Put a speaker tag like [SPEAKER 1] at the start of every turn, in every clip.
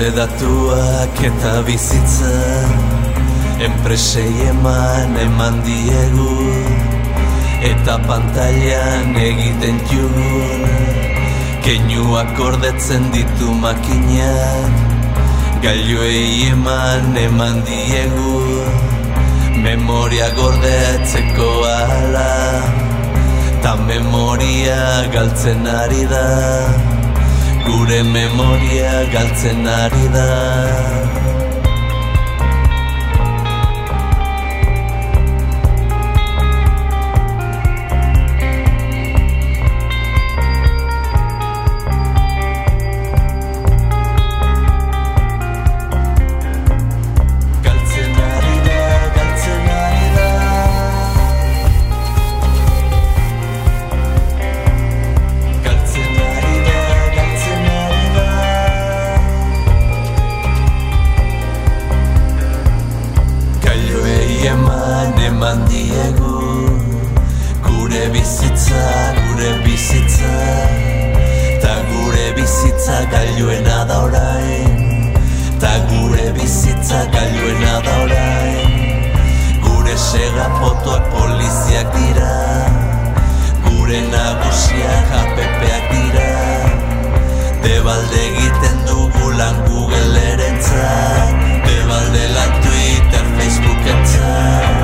[SPEAKER 1] Gure datuak eta bizitza enpresei eman diegu, eta pantailan egiten jugun keinuak gordetzen ditu makinak. Gailuei eman diegu memoria gordetzeko ala, ta memoria galtzen ari da, gure memoria galtzen ari da. Eman diegu gure bizitza, ta gure bizitza gailuena da orain, ta gure bizitza gailuena da orain. Gure sega fotoak poliziak dira, gure nagusiak APPak dira, debalde egiten dugu lan Google-erentzat, debalde lan Twitter, Facebook-entzat.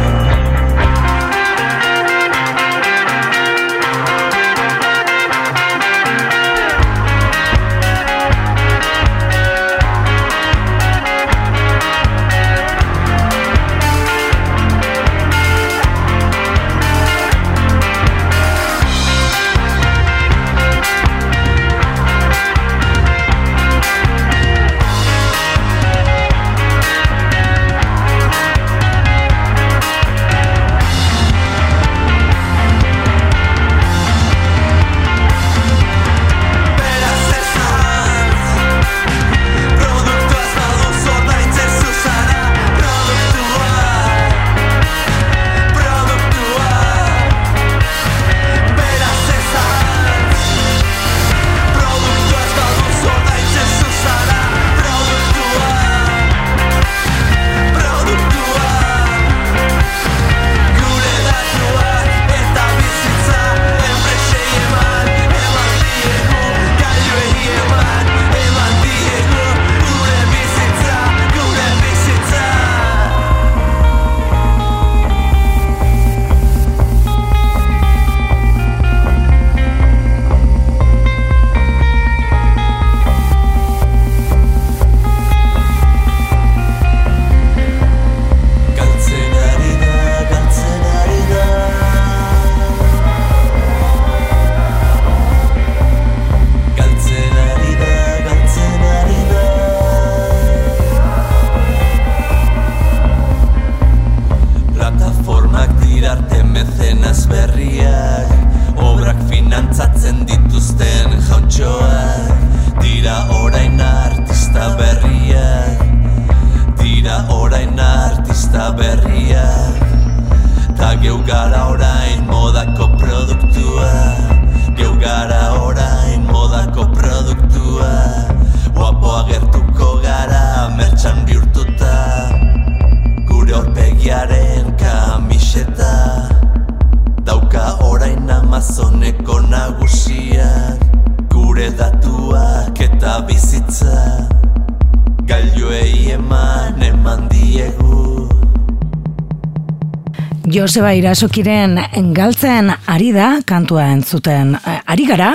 [SPEAKER 2] Joseba Irasokiren galtzen ari da kantua entzuten ari gara,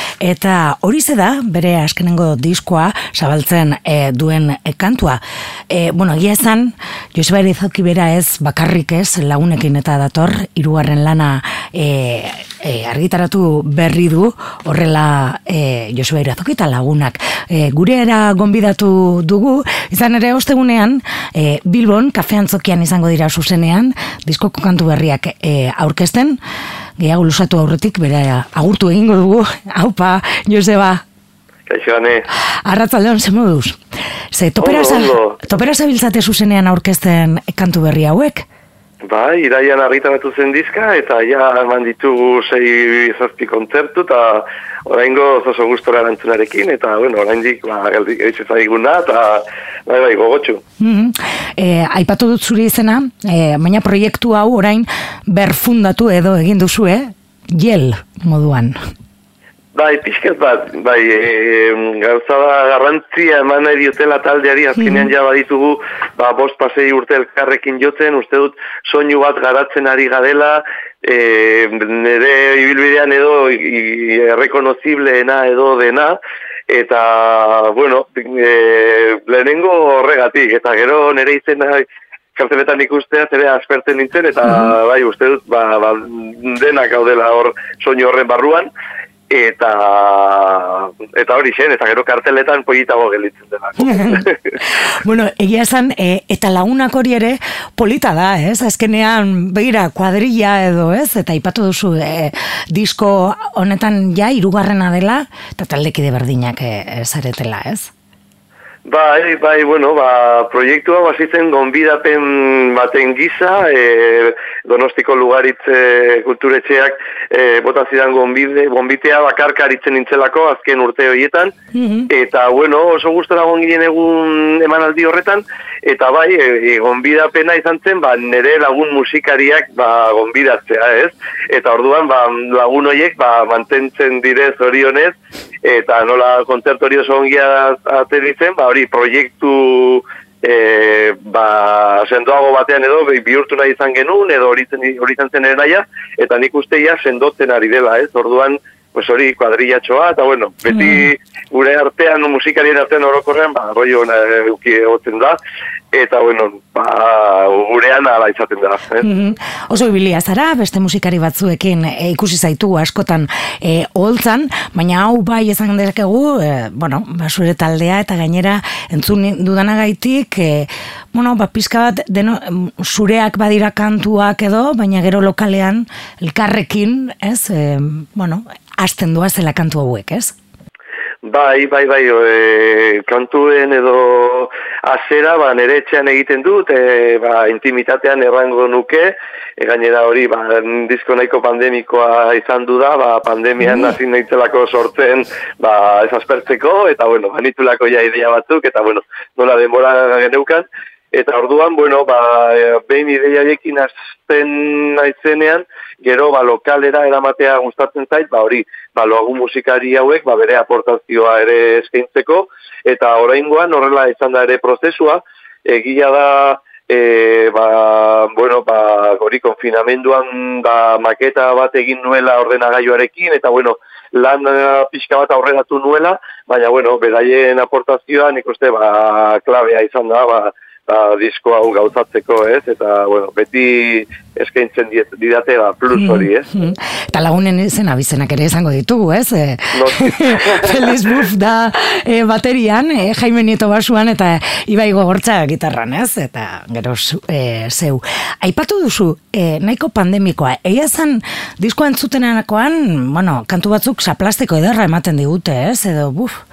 [SPEAKER 2] eta horize da bere azkenengo diskoa zabaltzen duen kantua. Egia esan, Joseba Irazoki bera ez bakarrik ez lagunekin eta dator, 3. lana argitaratu berri du, horrela Joseba Irazoki eta lagunak. Gure era gonbidatu dugu, izan ere ostegunean Bilbon, Kafe Antzokian izango dira zuzenean, diskoko kantu berriak aurkezten, gehiago lusatu aurretik, bera agurtu egingo dugu. Aupa, Joseba.
[SPEAKER 3] Kaixo, Ane.
[SPEAKER 2] Arratzaldeon, ze moduz? Ze topera zabiltzate zuzenean aurkezten kantu berri hauek?
[SPEAKER 3] Bai, iraian argitaratu zen dizka, eta ja eman ditugu 6-7 kontzertu, eta oraingo oso gustora erantzunarekin, eta bueno, oraindik gaitze zaiguna, eta bai, gogotxu.
[SPEAKER 2] Aipatu dut zure izena, baina proiektu hau orain berfundatu edo egin duzu, Jel moduan.
[SPEAKER 3] Bai, pixkat bat, gauza da garrantzia eman nahi diotela taldeari, azkenean ja baditugu, 5-6 urte elkarrekin jotzen, uste dut soinu bat garatzen ari gadela, nire ibilbidean edo errekonozibleena edo dena, eta, bueno, lehenengo horregatik, eta gero nire izena karteletan ikustea ere aspertzen nintzen, eta bai, uste dut, denak gaudela hor soinu horren barruan, eta hori zen, eta gero karteletan politago gelitzen dela.
[SPEAKER 2] Bueno, egia esan, eta lagunak hori ere polita da, ez? Azkenean, begira, kuadrilla edo, ez? Eta aipatu duzu, disko honetan ja, 3. dela, eta taldekide berdinak zaretela, ez?
[SPEAKER 3] Bai, bueno, proiektua bazitzen gonbidapen baten giza, Donostiko Lugaritze kulturetxeak bota zidan gonbitea bakarkaritzen nintzelako azken urte horietan, eta bueno, oso gustora gonginen egun emanaldi horretan, eta bai, gonbidapena izan zen, nire lagun musikariak gonbidatzea, ez? Eta orduan, lagun horiek mantentzen direz orionez, eta nola kontzertu hori oso ongia ateritzen, hori proiektu sendoago batean edo bihurtu nahi izan genuen, edo hori izan zen ere naia, eta nik usteia sendotzen ari dela, ez? Orduan, pues hori kuadrillatxoa, eta bueno, beti gure artean, musikarien artean orokorrean, rollo euki egotzen da, eta bueno, gurean ala izaten da.
[SPEAKER 2] Oso ibilia zara, beste musikari batzuekin ikusi zaitugu askotan oholtzan, baina hau bai esan dezakegu, zure taldea eta gainera entzun dudanagaitik, pizka bat zureak badira kantuak edo, baina gero lokalean elkarrekin, ez, hasten doa zela kantu hauek, ez?
[SPEAKER 3] Bai, kantuen edo azera, nire etxean egiten dut, intimitatean errango nuke, gainera hori, disko nahiko pandemikoa izan du da, pandemian hasi nahitzelako sortzen, ez aspertzeko, eta bueno, banitulako ja idea batzuk, eta bueno, nola denbora geneukan, eta orduan, behin ideiarekin azten naizenean, gero lokalera eramatea gustatzen zait, hori, lagun musikari hauek, bere aportazioa ere eskaintzeko, eta oraingoan horrela izan da ere prozesua, egia da, hori konfinamenduan maketa bat egin nuela ordenagailuarekin, eta lan pixka bat aurreratu nuela, baina beraien aportazioa nik uste klabea izan da, disko hau gauzatzeko, ez? Eta, beti eskaintzen didate plus hori, ez?
[SPEAKER 2] Eta lagunen izena bizenak ere izango ditugu, ez? Feliz Buff da baterian, Jaime Nieto basuan, eta Ibai Gogortza gitarran, ez? Eta gero zeu. Aipatu duzu, nahiko pandemikoa, egia zen diskoa entzutenakoan, kantu batzuk saplasteko ederra ematen digute, ez? Edo,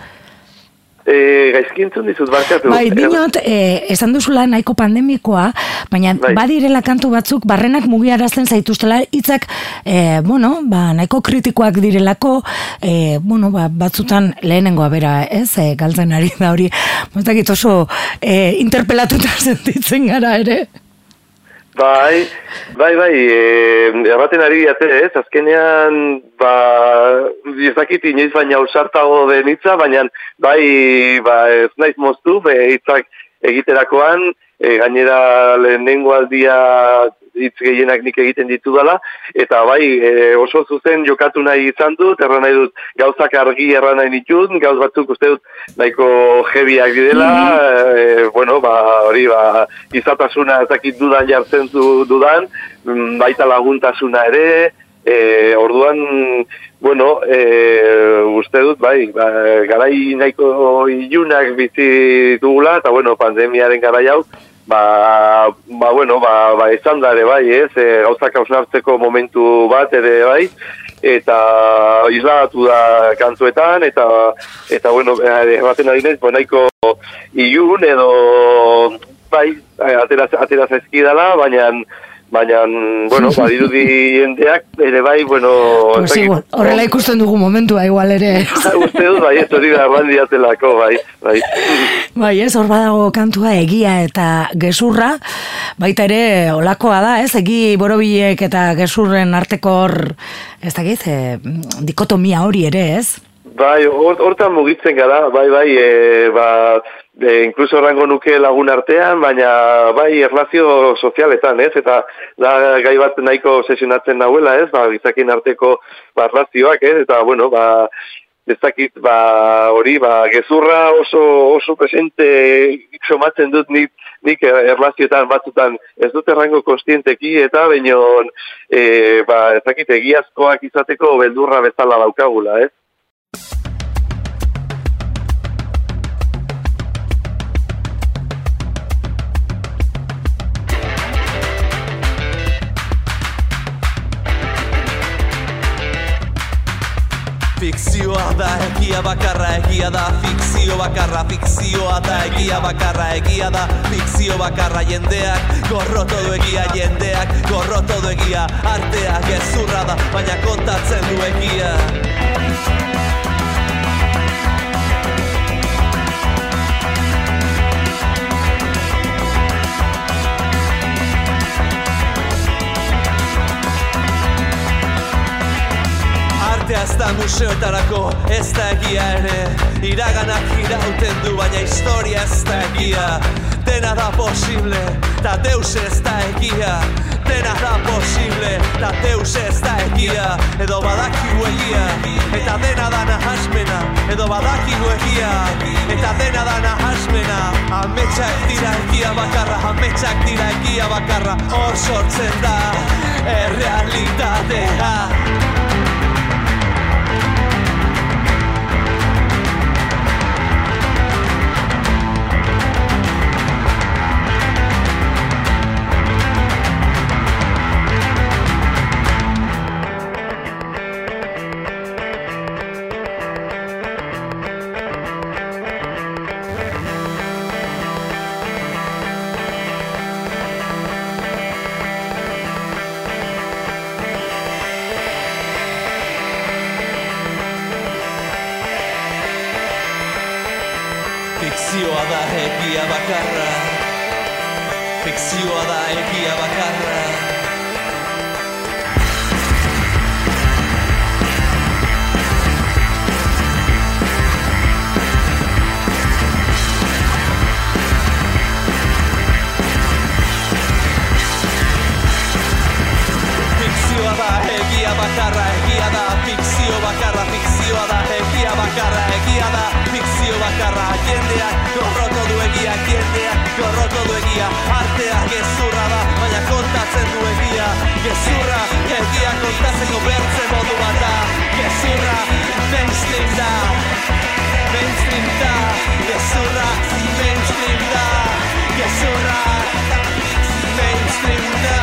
[SPEAKER 3] gaizki entzun dizut barkatu.
[SPEAKER 2] Dinot, esan duzula nahiko pandemikoa, baina badirela kantu batzuk barrenak mugiarazten zaituztela hitzak, nahiko kritikoak direlako, batzutan lehenengoa bera, ez, galtzen ari da hori, moztakit oso interpelatuta sentitzen gara ere.
[SPEAKER 3] Bai, erraten ari diate, ez, azkenean, ez dakit inoiz baina ausartago den hitza, baina, ez naiz moztu, hitzak egiterakoan, gainera lehenengo aldia hitz gehienak nik egiten ditudala, eta oso zuzen jokatu nahi izan dut, erran nahi dut gauzak argi erran nahi ditut, gauz batzuk uste dut nahiko jebiak didela, hori izatasuna ezakit dudan jartzen dudan, baita laguntasuna ere, orduan, uste dut, garai nahiko ilunak bizi dugula, eta pandemiaren garai hau, izan da ere ez, gauzak hausnartzeko momentu bat ere eta isladatu da kantuetan, eta baten adinez, nahiko ilun edo, atera zaizkidala, baina baina, bueno, badirudi jendeak, ere bai, bueno...
[SPEAKER 2] Pues igual, horrela ikusten dugu momentua, igual ere.
[SPEAKER 3] Uste dut, bai, ez hori da errandiatelako, bai.
[SPEAKER 2] Bai, ez, hor badago kantua egia eta gezurra, baita ere, olakoa da, ez, egi borobilek eta gezurren arteko hor, ez dakit, dikotomia hori ere, ez?
[SPEAKER 3] Bai, hortan mugitzen gara, bai, inkluso errango nuke lagun artean, baina bai erlazio sozialetan, ez? Eta da gai bat nahiko sesionatzen nahuela, ez? Gizakin arteko erlazioak, ez? Eta, bueno, ez dakit, hori, gezurra oso presente somatzen dut nik erlazioetan batzutan ez dut errango konstienteki, eta bainon, ez dakit, egiazkoak izateko beldurra bezala daukagula, ez?
[SPEAKER 1] Fikzioa da egia bakarra, egia da fikzio bakarra, fikzioa da egia bakarra, egia da fikzio bakarra, jendeak gorroto du egia, jendeak gorroto du egia, artea gezurra da, baina kontatzen du egia. Ez da museoetarako, ez da egia ere, iraganak irauten du, baina historia ez da egia. Dena da posible, ta deus ez da egia. Dena da posible, ta deus ez da egia. Edo badakigu egia, eta dena da nahasmena. Edo badakigu egia, eta dena da nahasmena. Ametsak dira egia bakarra, ametsak dira egia bakarra. Hor sortzen da, errealitatea. Fikzioa da egia bakarra, fikzioa da egia bakarra. Fikzioa da egia bakarra, egia da fikzio bakarra, fikzioa da egia bakarra, egia da fikzio bakarra. Jendeak gorroto du egia, jendeak gorroto du egia, artea gezurra da, baina kontatzen du egia. Gezurra, egia kontatzeko bertze modu bat da. Gezurra, mainstream da, mainstream da. Gezurra, mainstream da, gezurra, mainstream da.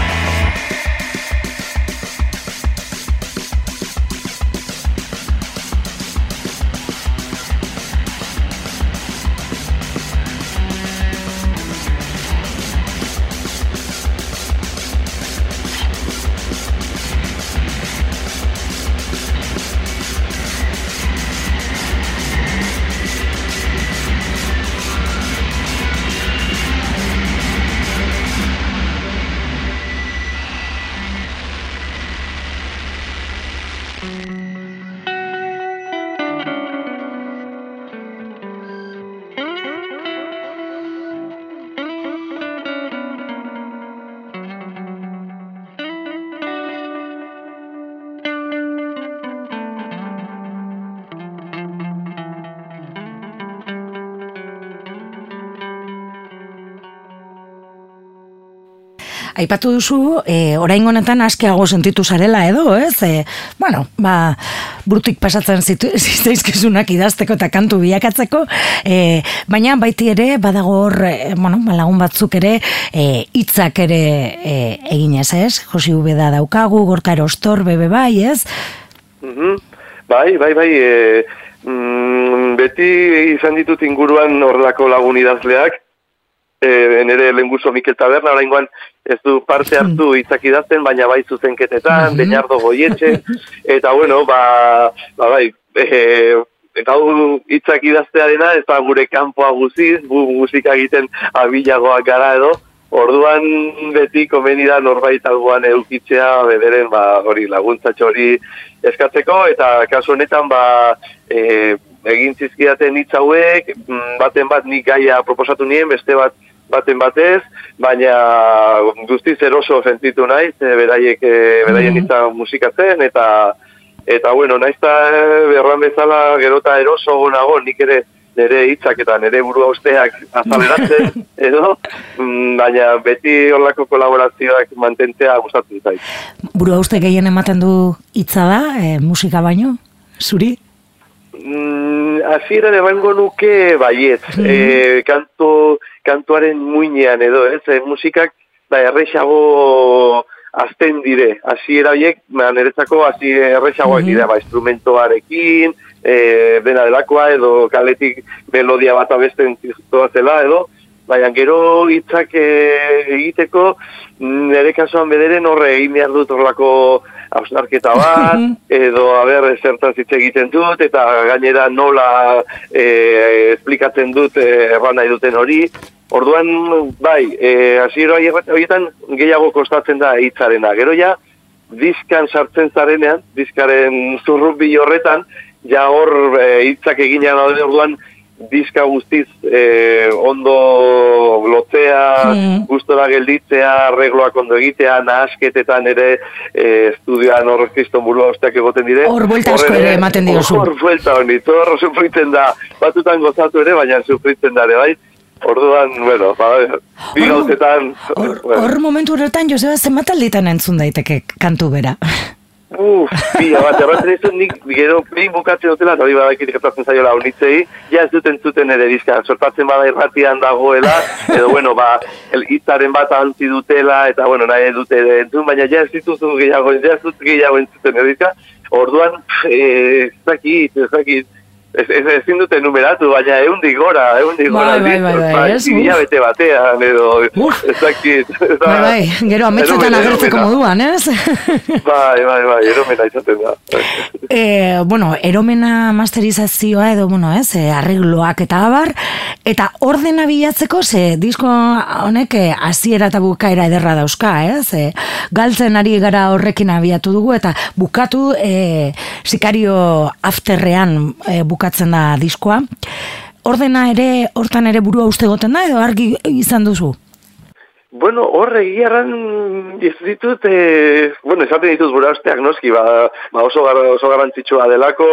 [SPEAKER 2] Aipatu duzu, orain honetan askeago sentitu zarela edo, ez? Brutik pasatzen zitzaizkizunak idazteko eta kantu bilakatzeko, baina baiti ere, badago hor, lagun batzuk ere, hitzak ere eginez, ez? Josi Ubeda daukagu, Gorka Erostor, bebe bai, ez?
[SPEAKER 3] Bai, beti izan ditut inguruan horrelako lagun idazleak, nire lehenguzo Mikel Taberna, oraingoan ez du parte hartu hitzak idazten, baina bai zuzenketetan, Beñardo Goietxe, eta bueno, bai, eta hitzak idaztearena, ez da gure kanpoa guziz, musika egiten abilagoak gara edo, orduan beti komeni da norbait alboan eukitzea, bederen hori laguntzatxo hori eskatzeko, eta kasu honetan egin zizkidaten hitz hauek, baten bat nik gaia proposatu nien, beste baten batez, baina guztiz eroso sentitu naiz, beraien hitza musikatzen, eta bueno, naiz eta berran bezala gerota eroso nago, nik ere nire hitzak eta nire burua usteak azaleratzen, edo, baina beti horlako kolaborazioak mantentzea gustatzen zait.
[SPEAKER 2] Burua uste gehien ematen du hitza da, musika baino, zuri?
[SPEAKER 3] Hasieran emango nuke baiet, kantuaren muinean edo, musikak errexago azten dire, hasiera horiek, niretzako errexagoak dira, instrumentoarekin, dena delakoa edo kaletik melodia bat abesten zela edo, baina gero hitzak egiteko, nire kasuan bederen horre egin behar dut horrelako hausnarketa bat, edo zertan hitz egiten dut, eta gainera nola esplikatzen dut erran nahi duten hori. Orduan, bai, hasiera horietan gehiago kostatzen da hitzarena. Gero ja, diskan sartzen zarenean, diskaren zurrubi horretan, ja hor hitzak eginean daude orduan, diska guztiz ondo lotzea, gustora gelditzea, arregloak ondo egitea, nahasketetan ere estudioan hor kriston burua osteak egoten dire.
[SPEAKER 2] Hor buelta asko ere ematen diozu.
[SPEAKER 3] Hor buelta honi, hor sufritzen da, batutan gozatu ere, baina sufritzen da ere, bai? Orduan, bueno, bi gauzetan...
[SPEAKER 2] Hor momentu horretan, Joseba, zenbat alditan entzun daiteke kantu bera?
[SPEAKER 3] Pila bat, erratzen izun nik gero behin bukatzen dutela, eta hori badakitik gertatzen zaiola honitzei, ja ez duten zuten ere dizka, sortatzen bada irratian dagoela, edo bueno, hitzaren bat antzi dutela, eta bueno, nahi dute entzun, baina ja ez dituzu gehiago entzuten edizka, orduan, ez dakit, ezin dute numeratu, baina eundik gora, ia bete batean, edo, ez dakit.
[SPEAKER 2] Bai, gero ametzetan agertzeko moduan, ez?
[SPEAKER 3] Bai, eromena izaten da.
[SPEAKER 2] Bueno, eromena masterizazioa edo, arregloak eta abar, eta ordena bilatzeko, disko honek hasiera eta bukaera ederra dauzka, ez? Galtzen ari gara horrekin abiatu dugu, eta bukatu Sikario afterrean bukatzen da diskoa. Ordena ere, hortan ere burua uste goten da, edo argi izan duzu?
[SPEAKER 3] Bueno, horre giarran ditut, esaten ditut burua usteak noski, oso garrantzitsua delako,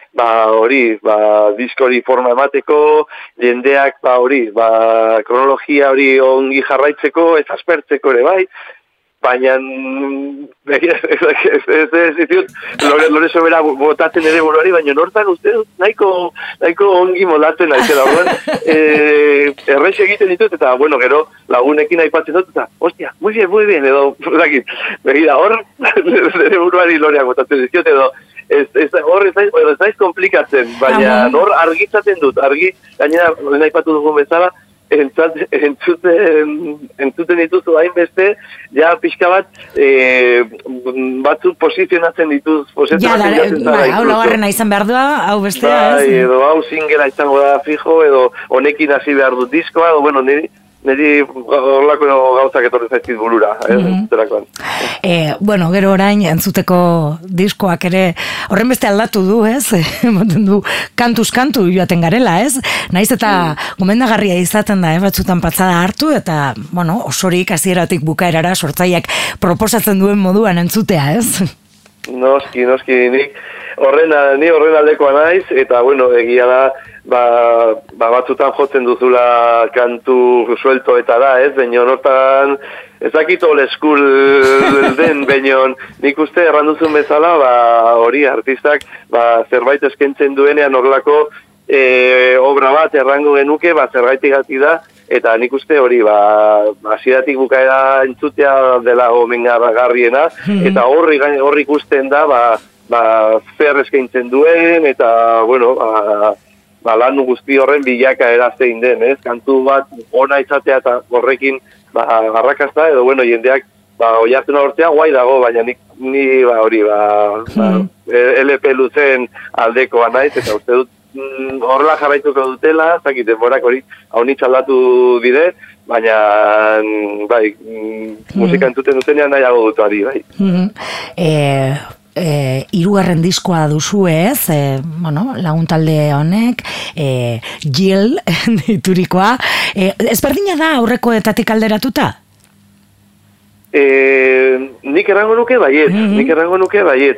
[SPEAKER 3] disko hori forma emateko, jendeak, kronologia hori ongi jarraitzeko, ez aspertzeko ere bai, baina ez ditut lore sobera botatzen ere buruari, baina nortan uste dut nahiko ongi molatzen naizela, errex egiten ditut, eta gero lagunekin aipatzen dut, eta ostia, muy bien, edo begira, hor ere buruari loreak botatzen dizkiot, edo hor ez naiz komplikatzen, baina hor argitzaten dut, gainera aipatu dugun bezala, entzuten dituzu hainbeste, ja pixka bat batzuk posizionatzen dituz,
[SPEAKER 2] hau laugarrena izan behar da, hau bestea, ez?
[SPEAKER 3] Edo hau singela izango da fijo, edo honekin hasi behar dut diskoa, edo niri horlako gauzak etorri zaizkit burura, zerakoan.
[SPEAKER 2] Gero orain, entzuteko diskoak ere, horren beste aldatu du, ez? Ematen du, kantuz kantu joaten garela, ez? Naiz eta gomendagarria izaten da, batzutan patzada hartu, eta, osorik hasieratik bukaerara sortzaileak proposatzen duen moduan entzutea, ez?
[SPEAKER 3] Noski, nik horren aldekoa naiz, eta, egia da, batzutan jotzen duzula kantu suelto eta da, ez? Baina hortan, ezakit old school den, baina nik uste erranduzun bezala, hori artistak zerbait eskentzen duenean horrelako obra bat errango genuke, zerbaitik gati da, eta nik uste hori, hasieratik bukaera entzutea dela omengarriena, eta horri ikusten da, zer eskaintzen duen, eta, lan guzti horren bilakaera zein den, ez? Kantu bat ona izatea eta horrekin garrakazta, edo bueno, jendeak oihartzen hortzea guai dago, baina ni LP luzen aldekoa naiz, eta uste dut horrela jarraituko dutela, zakit denborak hori haunitz aldatu dire, baina bai, musika entzuten dutenean nahiago dut hori, bai.
[SPEAKER 2] Hirugarren diskoa duzu ez, laguntalde honek, Jill diturikoa, ezberdina da aurrekoetatik alderatuta?
[SPEAKER 3] Nik errango nuke baietz,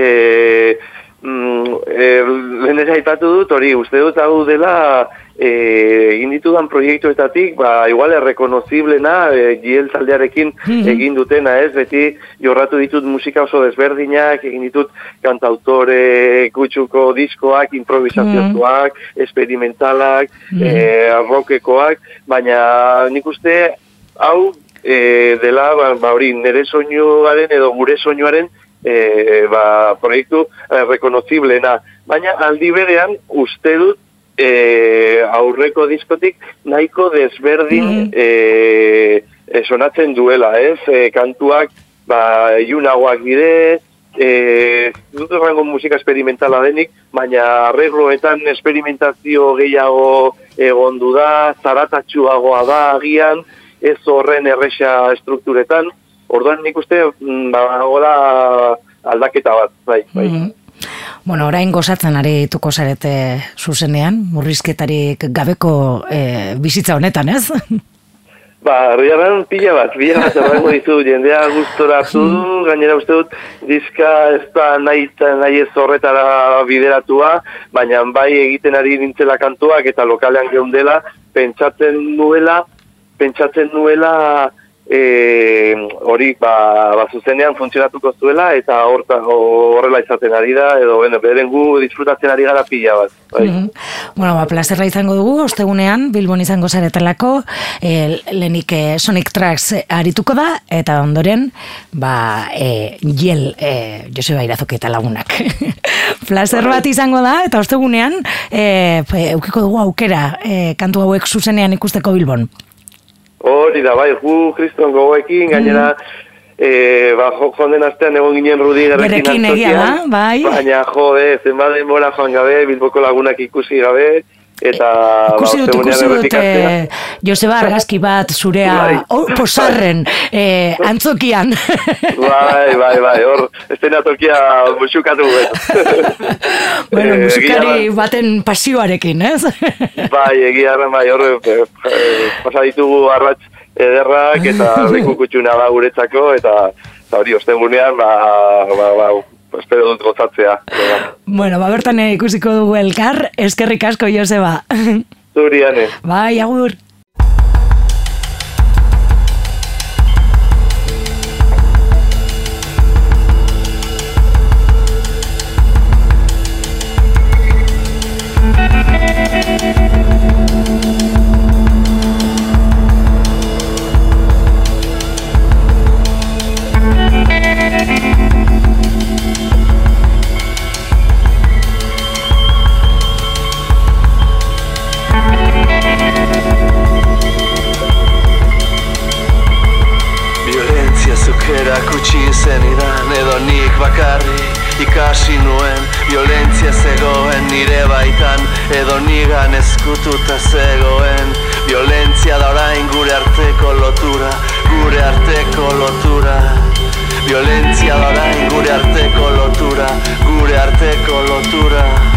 [SPEAKER 3] lehen ez aipatu dut, hori, uste dut hau dela egin ditudan proiektuetatik, igual errekonoziblena Jill taldearekin egin dutena, ez? Beti jorratu ditut musika oso desberdinak, egin ditut kantautore kutsuko diskoak, improvisazioak, experimentalak, rockekoak, baina nik uste hau dela, hori, nire soinuaren edo gure soinuaren proiektu rekonoziblena. Baina aldi berean uste dut aurreko diskotik nahiko desberdin sonatzen duela, ez? Kantuak ilunagoak dire, dut errango musika experimentala denik, baina arregloetan experimentazio gehiago egondu da, zaratatsuagoa da agian, ez horren erresa estrukturetan, orduan nik uste gola aldaketa bat, bai.
[SPEAKER 2] Bueno, orain gozatzen arituko zarete zuzenean, murrizketarik gabeko bizitza honetan, ez?
[SPEAKER 3] Riarran pila bat errango dizu, jendea gustora hartu du, gainera uste dut, diska ez da nahi ez horretara bideratua, baina bai egiten ari nintzela kantuak eta lokalean geundela, pentsatzen nuela hori zuzenean funtzionatuko zuela eta horrela izaten ari da, edo beren gu disfrutatzen ari gara pila bat.
[SPEAKER 2] Bueno, plazerra izango dugu, ostegunean Bilbon izango zaretelako, lehenik Sonic Tracks arituko da, eta ondoren Jill, Joseba Irazoki eta lagunak. Plazer bat izango da, eta ostegunean eukiko dugu aukera kantu hauek zuzenean ikusteko Bilbon.
[SPEAKER 3] Hori da, bai, gu kriston gogoekin, gainera, jonden astean egon ginen Rudi Gerrekin
[SPEAKER 2] antzokian,
[SPEAKER 3] baina zenbat denbora joan gabe, Bilboko lagunak ikusi gabe, eta
[SPEAKER 2] ikusi dut Joseba argazki bat zurea posarren antzokian.
[SPEAKER 3] Bai, hor, estenatokia musukatu
[SPEAKER 2] Bueno, musikari baten pasioarekin, ez?
[SPEAKER 3] Bai, egiarren, hor, pasa ditugu arratz ederrak, eta leku kutxuna da guretzako, eta hori, ostegunean, espero dut gozatzea.
[SPEAKER 2] Bueno, bertan ikusiko dugu elkar, eskerrik asko, Joseba.
[SPEAKER 3] Zuriane.
[SPEAKER 2] Bai, agur.
[SPEAKER 1] Erakutsi zenidan edo nik bakarrik ikasi nuen violentzia zegoen nire baitan edo nigan ezkututa zegoen violentzia da orain gure arteko lotura violentzia da orain gure arteko lotura